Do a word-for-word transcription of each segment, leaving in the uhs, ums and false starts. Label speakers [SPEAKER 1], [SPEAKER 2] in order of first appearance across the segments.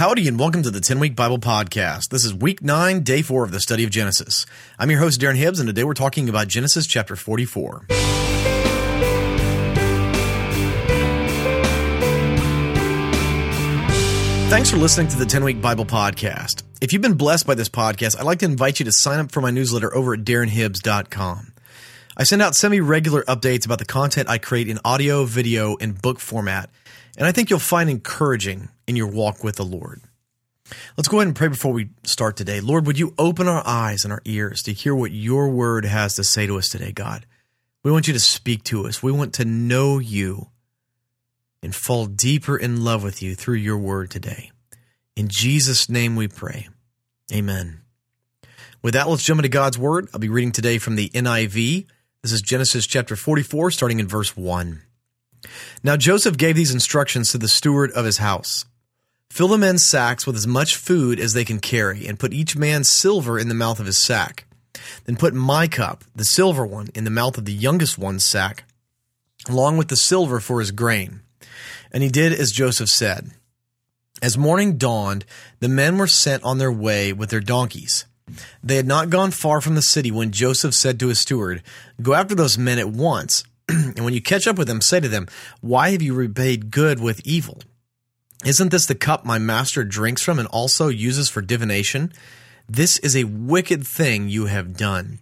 [SPEAKER 1] Howdy and welcome to the ten-Week Bible Podcast. This is week nine, day four of the study of Genesis. I'm your host, Darren Hibbs, and today we're talking about Genesis chapter forty-four. Thanks for listening to the ten-Week Bible Podcast. If you've been blessed by this podcast, I'd like to invite you to sign up for my newsletter over at darren hibbs dot com. I send out semi-regular updates about the content I create in audio, video, and book format, and I think you'll find encouraging in your walk with the Lord. Let's go ahead and pray before we start today. Lord, would you open our eyes and our ears to hear what your word has to say to us today, God? We want you to speak to us. We want to know you and fall deeper in love with you through your word today. In Jesus' name we pray. Amen. With that, let's jump into God's word. I'll be reading today from the N I V. This is Genesis chapter forty-four, starting in verse one. Now Joseph gave these instructions to the steward of his house. Fill the men's sacks with as much food as they can carry, and put each man's silver in the mouth of his sack. Then put my cup, the silver one, in the mouth of the youngest one's sack, along with the silver for his grain. And he did as Joseph said. As morning dawned, the men were sent on their way with their donkeys. They had not gone far from the city when Joseph said to his steward, "Go after those men at once, and when you catch up with them, say to them, 'Why have you repaid good with evil? Isn't this the cup my master drinks from and also uses for divination? This is a wicked thing you have done.'"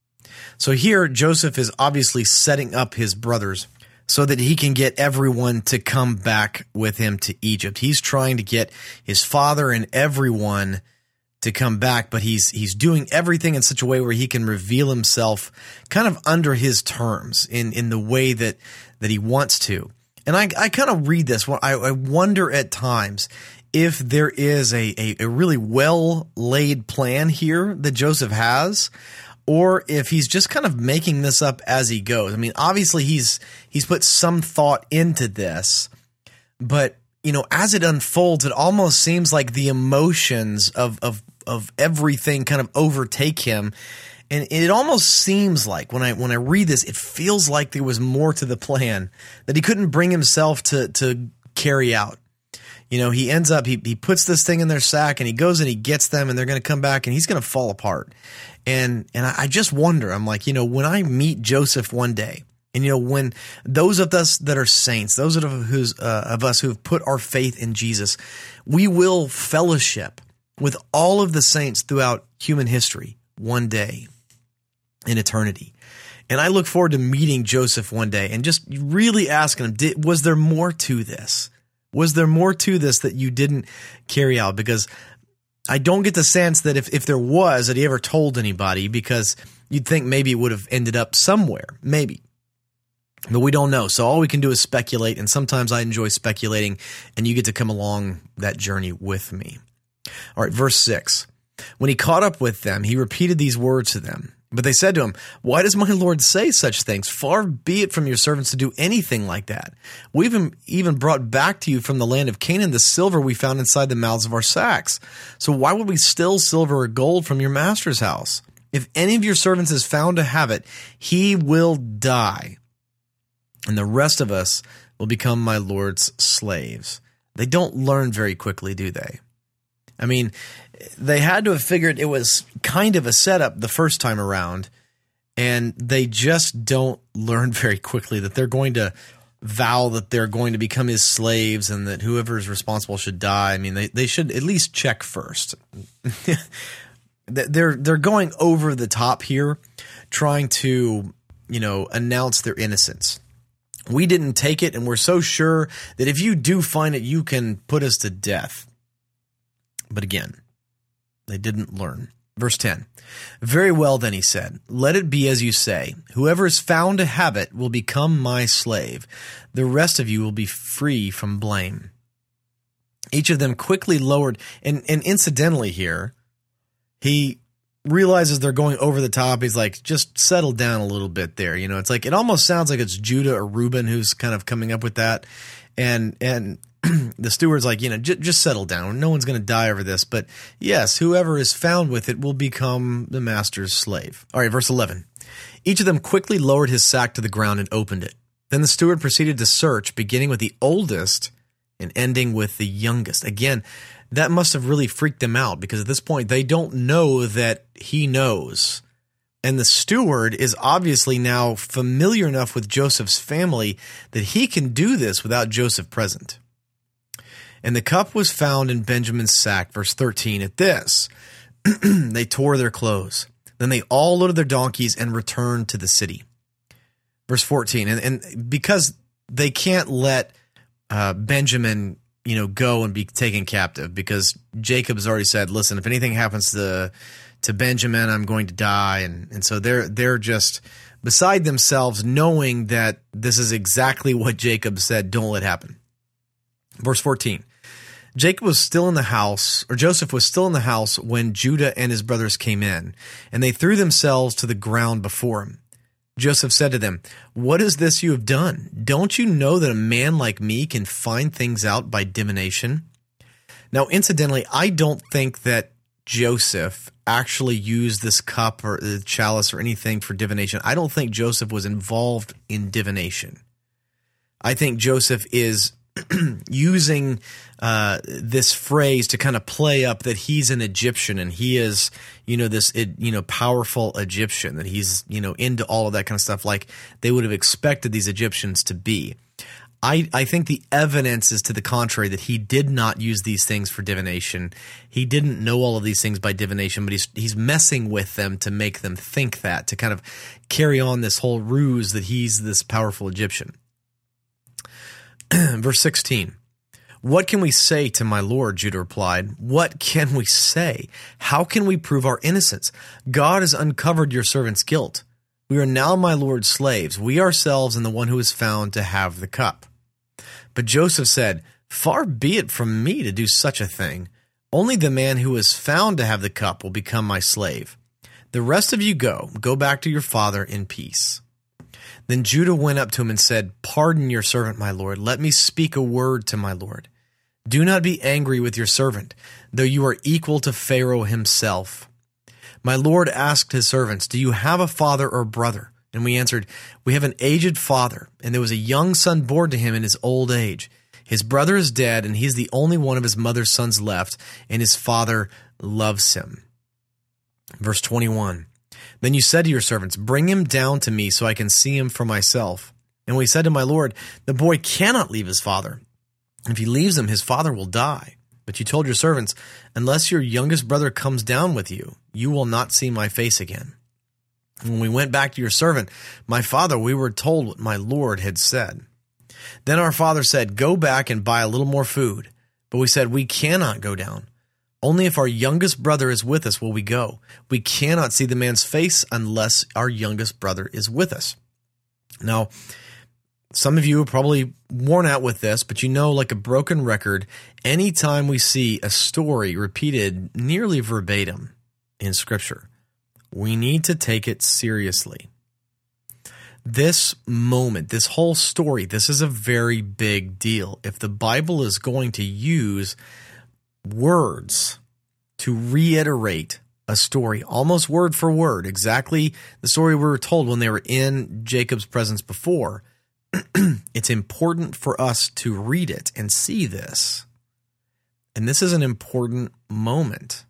[SPEAKER 1] So here, Joseph is obviously setting up his brothers so that he can get everyone to come back with him to Egypt. He's trying to get his father and everyone to come back, but he's he's doing everything in such a way where he can reveal himself kind of under his terms in, in the way that, that he wants to. And I, I kind of read this. I, I wonder at times if there is a, a, a really well-laid plan here that Joseph has, or if he's just kind of making this up as he goes. I mean, obviously he's he's put some thought into this, but you know, as it unfolds, it almost seems like the emotions of of of everything kind of overtake him. And it almost seems like when I when I read this, it feels like there was more to the plan that he couldn't bring himself to to carry out. You know, he ends up, he, he puts this thing in their sack and he goes and he gets them and they're going to come back and he's going to fall apart. And and I just wonder, I'm like, you know, when I meet Joseph one day, and, you know, when those of us that are saints, those of, who's, uh, of us who have put our faith in Jesus, we will fellowship with all of the saints throughout human history one day in eternity. And I look forward to meeting Joseph one day and just really asking him, did, was there more to this? Was there more to this that you didn't carry out? Because I don't get the sense that if, if there was, that he ever told anybody, because you'd think maybe it would have ended up somewhere, maybe. But we don't know. So all we can do is speculate, and sometimes I enjoy speculating, and you get to come along that journey with me. All right, verse six. When he caught up with them, he repeated these words to them. But they said to him, "Why does my Lord say such things? Far be it from your servants to do anything like that. We've even brought back to you from the land of Canaan the silver we found inside the mouths of our sacks. So why would we steal silver or gold from your master's house? If any of your servants is found to have it, he will die, and the rest of us will become my Lord's slaves." They don't learn very quickly, do they? I mean, they had to have figured it was kind of a setup the first time around, and they just don't learn very quickly that they're going to vow that they're going to become his slaves and that whoever is responsible should die. I mean, they, they should at least check first. they're they're going over the top here, trying to, you know, announce their innocence. We didn't take it, and we're so sure that if you do find it, you can put us to death. But again, they didn't learn. Verse ten. "Very well, then," he said, "let it be as you say. Whoever is found to have it will become my slave. The rest of you will be free from blame." Each of them quickly lowered, and, and incidentally here, he realizes they're going over the top. He's like, just settle down a little bit there. You know, it's like, it almost sounds like it's Judah or Reuben who's kind of coming up with that. And, and the steward's like, you know, j- just settle down. No one's going to die over this. But yes, whoever is found with it will become the master's slave. All right, verse eleven. Each of them quickly lowered his sack to the ground and opened it. Then the steward proceeded to search, beginning with the oldest and ending with the youngest. Again, that must have really freaked them out, because at this point they don't know that he knows. And the steward is obviously now familiar enough with Joseph's family that he can do this without Joseph present. And the cup was found in Benjamin's sack, verse thirteen. At this, they tore their clothes. Then they all loaded their donkeys and returned to the city. Verse fourteen, and, and because they can't let uh, Benjamin, you know, go and be taken captive, because Jacob's already said, listen, if anything happens to to Benjamin, I'm going to die. And, and so they're, they're just beside themselves, knowing that this is exactly what Jacob said, don't let happen. Verse fourteen, Jacob was still in the house, or Joseph was still in the house when Judah and his brothers came in, and they threw themselves to the ground before him. Joseph said to them, what is this you have done? Don't you know that a man like me can find things out by divination? Now, incidentally, I don't think that Joseph actually used this cup or the chalice or anything for divination. I don't think Joseph was involved in divination. I think Joseph is using uh, this phrase to kind of play up that he's an Egyptian and he is, you know, this, you know, powerful Egyptian, that he's, you know, into all of that kind of stuff like they would have expected these Egyptians to be. I, I think the evidence is to the contrary, that he did not use these things for divination. He didn't know all of these things by divination, but he's he's messing with them to make them think that, to kind of carry on this whole ruse that he's this powerful Egyptian. Verse sixteen, what can we say to my lord? Judah replied, what can we say? How can we prove our innocence? God has uncovered your servant's guilt. We are now my lord's slaves, we ourselves and the one who is found to have the cup. But Joseph said, far be it from me to do such a thing. Only the man who is found to have the cup will become my slave. The rest of you go, go back to your father in peace. Then Judah went up to him and said, pardon your servant, my lord. Let me speak a word to my lord. Do not be angry with your servant, though you are equal to Pharaoh himself. My lord asked his servants, do you have a father or brother? And we answered, we have an aged father, and there was a young son born to him in his old age. His brother is dead, and he is the only one of his mother's sons left, and his father loves him. Verse twenty-one, then you said to your servants, bring him down to me so I can see him for myself. And we said to my lord, the boy cannot leave his father. If he leaves him, his father will die. But you told your servants, unless your youngest brother comes down with you, you will not see my face again. When we went back to your servant, my father, we were told what my lord had said. Then our father said, go back and buy a little more food. But we said, we cannot go down. Only if our youngest brother is with us will we go. We cannot see the man's face unless our youngest brother is with us. Now, some of you are probably worn out with this, but you know, like a broken record, anytime we see a story repeated nearly verbatim in Scripture, we need to take it seriously. This moment, this whole story, this is a very big deal. If the Bible is going to use words to reiterate a story, almost word for word, exactly the story we were told when they were in Jacob's presence before, it's important for us to read it and see this. And this is an important moment.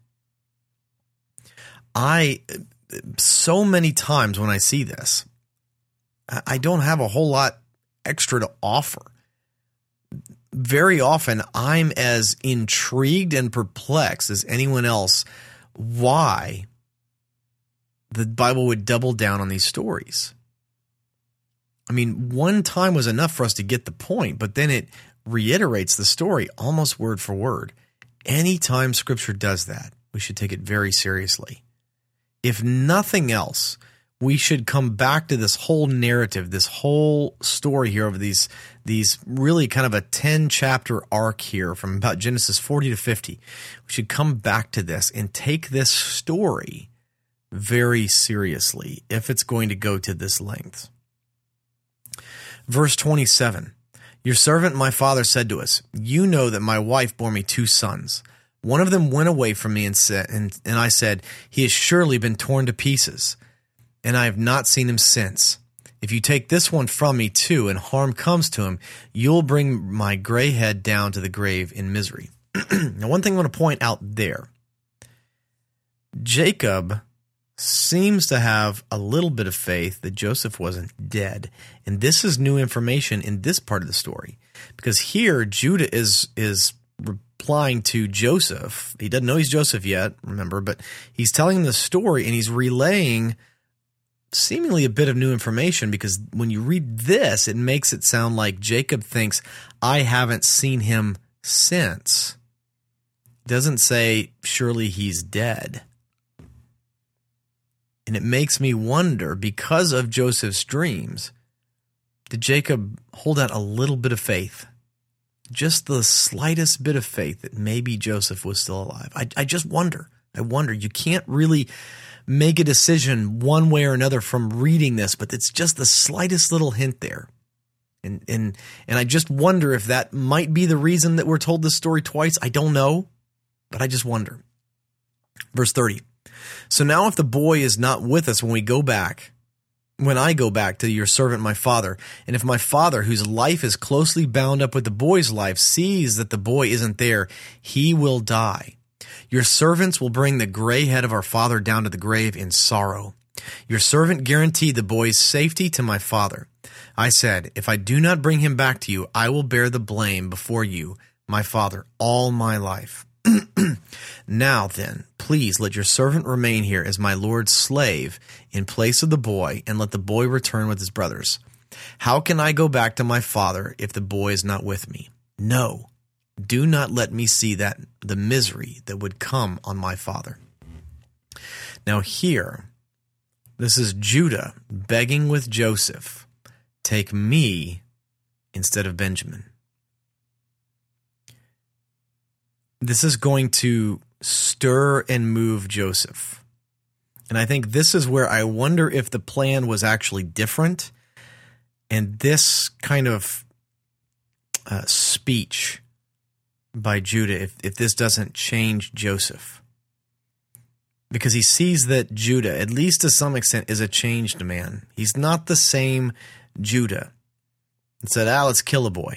[SPEAKER 1] I, so many times when I see this, I don't have a whole lot extra to offer. Very often, I'm as intrigued and perplexed as anyone else why the Bible would double down on these stories. I mean, one time was enough for us to get the point, but then it reiterates the story almost word for word. Anytime Scripture does that, we should take it very seriously. If nothing else, we should come back to this whole narrative, this whole story here over these, these really kind of a ten-chapter arc here from about Genesis forty to fifty. We should come back to this and take this story very seriously if it's going to go to this length. Verse twenty-seven, your servant my father said to us, you know that my wife bore me two sons. One of them went away from me and said, and, and I said, he has surely been torn to pieces, and I have not seen him since. If you take this one from me too, and harm comes to him, you'll bring my gray head down to the grave in misery. Now, one thing I want to point out there, Jacob seems to have a little bit of faith that Joseph wasn't dead. And this is new information in this part of the story, because here Judah is is replying to Joseph. He doesn't know he's Joseph yet, remember, but he's telling him the story, and he's relaying seemingly a bit of new information, because when you read this, it makes it sound like Jacob thinks, I haven't seen him since. It doesn't say, surely he's dead. And it makes me wonder, because of Joseph's dreams, did Jacob hold out a little bit of faith? Just the slightest bit of faith that maybe Joseph was still alive. I, I just wonder. I wonder. You can't really make a decision one way or another from reading this, but it's just the slightest little hint there. And and and I just wonder if that might be the reason that we're told this story twice. I don't know, but I just wonder. Verse thirty. So now if the boy is not with us when we go back, when I go back to your servant my father, and if my father, whose life is closely bound up with the boy's life, sees that the boy isn't there, he will die. Your servants will bring the gray head of our father down to the grave in sorrow. Your servant guaranteed the boy's safety to my father. I said, if I do not bring him back to you, I will bear the blame before you, my father, all my life. Now then, please let your servant remain here as my lord's slave in place of the boy, and let the boy return with his brothers. How can I go back to my father if the boy is not with me? No, do not let me see that the misery that would come on my father. Now here, this is Judah begging with Joseph, take me instead of Benjamin. This is going to stir and move Joseph. And I think this is where I wonder if the plan was actually different. And this kind of uh, speech by Judah, if, if this doesn't change Joseph. Because he sees that Judah, at least to some extent, is a changed man. He's not the same Judah. And said, ah, let's kill a boy.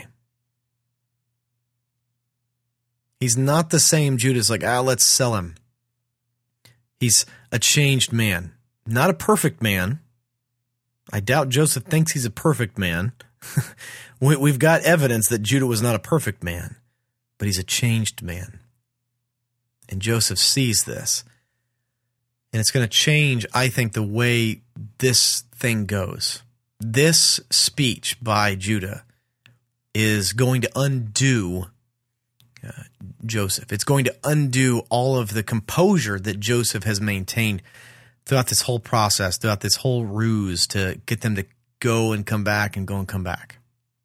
[SPEAKER 1] He's not the same Judas, like, ah, let's sell him. He's a changed man, not a perfect man. I doubt Joseph thinks he's a perfect man. we, we've got evidence that Judah was not a perfect man, but he's a changed man. And Joseph sees this. And it's going to change, I think, the way this thing goes. This speech by Judah is going to undo Uh, Joseph. It's going to undo all of the composure that Joseph has maintained throughout this whole process, throughout this whole ruse to get them to go and come back and go and come back.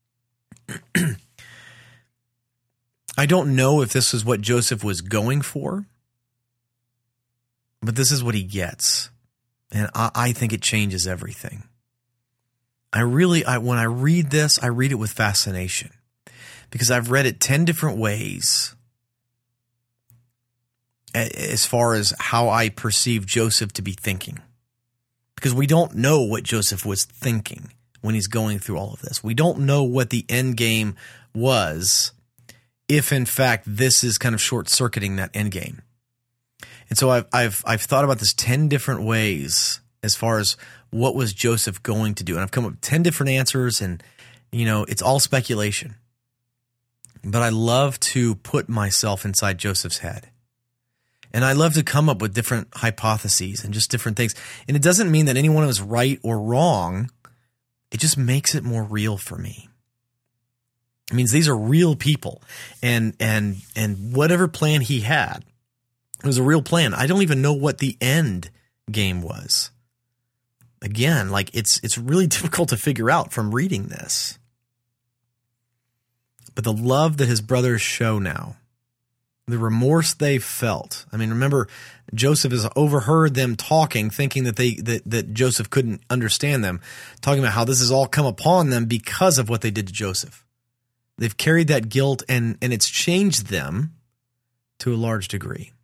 [SPEAKER 1] I don't know if this is what Joseph was going for, but this is what he gets. And I, I think it changes everything. I really, I, when I read this, I read it with fascination. Because I've read it ten different ways as far as how I perceive Joseph to be thinking. Because we don't know what Joseph was thinking when he's going through all of this. We don't know what the end game was, if in fact this is kind of short-circuiting that end game. And so I've I've I've thought about this ten different ways as far as what was Joseph going to do. And I've come up with ten different answers, and you know, it's all speculation. But I love to put myself inside Joseph's head. And I love to come up with different hypotheses and just different things. And it doesn't mean that any one of us is right or wrong. It just makes it more real for me. It means these are real people. And and and whatever plan he had, it was a real plan. I don't even know what the end game was. Again, like it's it's really difficult to figure out from reading this. But the love that his brothers show now, the remorse they felt. I mean, remember, Joseph has overheard them talking, thinking that they that, that Joseph couldn't understand them, talking about how this has all come upon them because of what they did to Joseph. They've carried that guilt, and, and it's changed them to a large degree.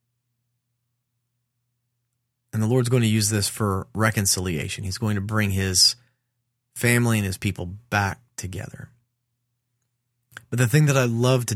[SPEAKER 1] And the Lord's going to use this for reconciliation. He's going to bring his family and his people back together. But the thing that I love to do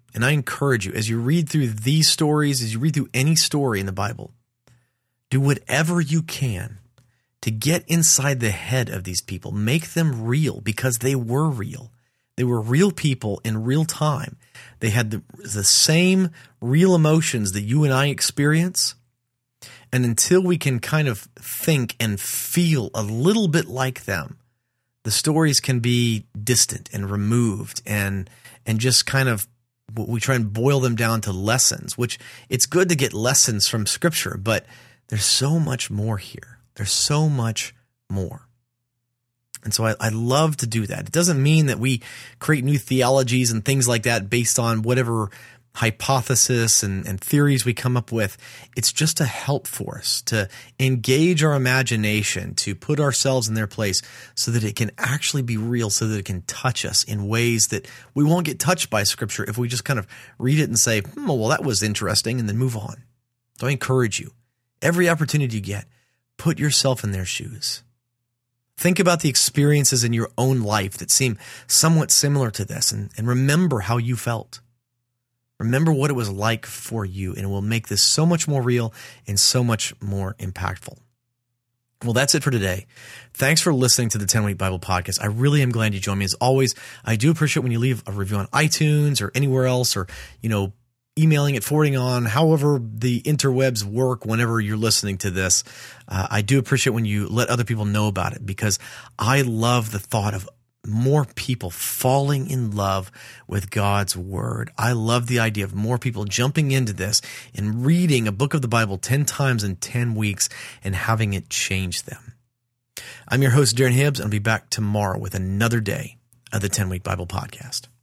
[SPEAKER 1] And I encourage you, as you read through these stories, as you read through any story in the Bible, do whatever you can to get inside the head of these people. Make them real, because they were real. They were real people in real time. They had the, the same real emotions that you and I experience. And until we can kind of think and feel a little bit like them, the stories can be distant and removed and and just kind of, we try and boil them down to lessons, which it's good to get lessons from Scripture, but there's so much more here. There's so much more. And so I, I love to do that. It doesn't mean that we create new theologies and things like that based on whatever hypothesis and, and theories we come up with. It's just a help for us to engage our imagination, to put ourselves in their place so that it can actually be real, so that it can touch us in ways that we won't get touched by Scripture if we just kind of read it and say, hmm, well, that was interesting, and then move on. So I encourage you, every opportunity you get, put yourself in their shoes. Think about the experiences in your own life that seem somewhat similar to this, and, and remember how you felt. Remember what it was like for you, and it will make this so much more real and so much more impactful. Well, that's it for today. Thanks for listening to the ten-Week Bible Podcast. I really am glad you joined me. As always, I do appreciate when you leave a review on iTunes or anywhere else, or, you know, emailing it, forwarding on, however the interwebs work whenever you're listening to this. Uh, I do appreciate when you let other people know about it, because I love the thought of more people falling in love with God's Word. I love the idea of more people jumping into this and reading a book of the Bible ten times in ten weeks and having it change them. I'm your host, Darren Hibbs, and I'll be back tomorrow with another day of the ten-Week Bible Podcast.